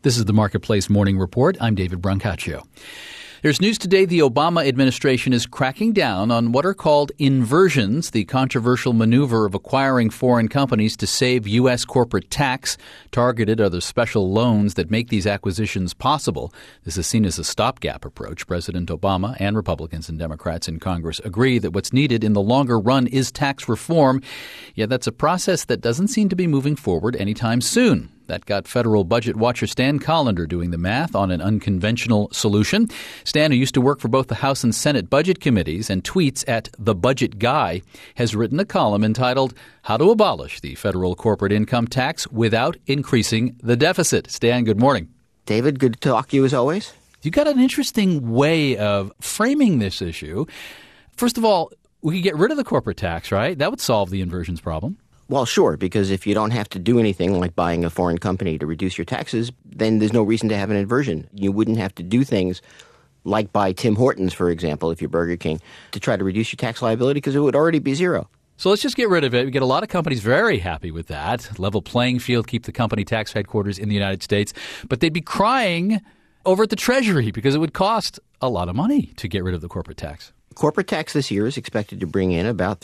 This is the Marketplace Morning Report. I'm David Brancaccio. There's news today. The Obama administration is cracking down on what are called inversions, the controversial maneuver of acquiring foreign companies to save U.S. corporate tax. Targeted are the special loans that make these acquisitions possible. This is seen as a stopgap approach. President Obama and Republicans and Democrats in Congress agree that what's needed in the longer run is tax reform. Yet that's a process that doesn't seem to be moving forward anytime soon. That got federal budget watcher Stan Collender doing the math on an unconventional solution. Stan, who used to work for both the House and Senate budget committees and tweets at The Budget Guy, has written a column entitled How to Abolish the Federal Corporate Income Tax Without Increasing the Deficit. Stan, good morning. David, good to talk to you as always. You got an interesting way of framing this issue. First of all, we could get rid of the corporate tax, right? That would solve the inversions problem. Well, sure, because if you don't have to do anything like buying a foreign company to reduce your taxes, then there's no reason to have an inversion. You wouldn't have to do things like buy Tim Hortons, for example, if you're Burger King, to try to reduce your tax liability because it would already be zero. So let's just get rid of it. We get a lot of companies very happy with that. Level playing field, keep the company tax headquarters in the United States. But they'd be crying over at the Treasury because it would cost a lot of money to get rid of the corporate tax. Corporate tax this year is expected to bring in about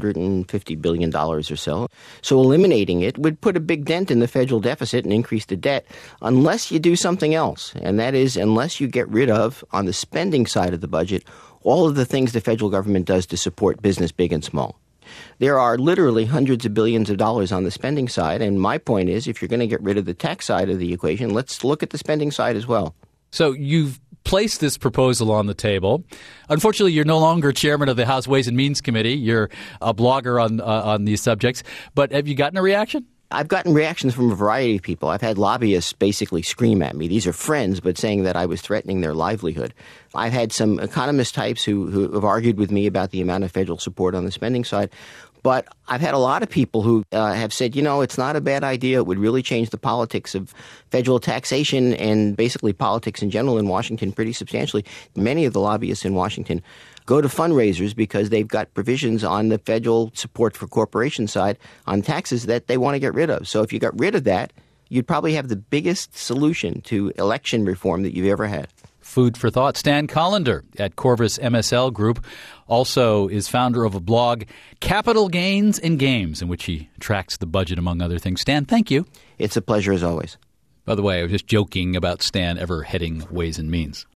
$350 billion or so. So eliminating it would put a big dent in the federal deficit and increase the debt unless you do something else. And that is unless you get rid of, on the spending side of the budget, all of the things the federal government does to support business, big and small. There are literally hundreds of billions of dollars on the spending side. And my point is, if you're going to get rid of the tax side of the equation, let's look at the spending side as well. So you've placed this proposal on the table. Unfortunately, you're no longer chairman of the House Ways and Means Committee. You're a blogger on these subjects. But have you gotten a reaction? I've gotten reactions from a variety of people. I've had lobbyists basically scream at me. These are friends, but saying that I was threatening their livelihood. I've had some economist types who have argued with me about the amount of federal support on the spending side. But I've had a lot of people who have said, it's not a bad idea. It would really change the politics of federal taxation and basically politics in general in Washington pretty substantially. Many of the lobbyists in Washington go to fundraisers because they've got provisions on the federal support for corporation side on taxes that they want to get rid of. So if you got rid of that, you'd probably have the biggest solution to election reform that you've ever had. Food for thought. Stan Collender at Corvus MSL Group also is founder of a blog, Capital Gains and Games, in which he tracks the budget, among other things. Stan, thank you. It's a pleasure as always. By the way, I was just joking about Stan ever heading Ways and Means.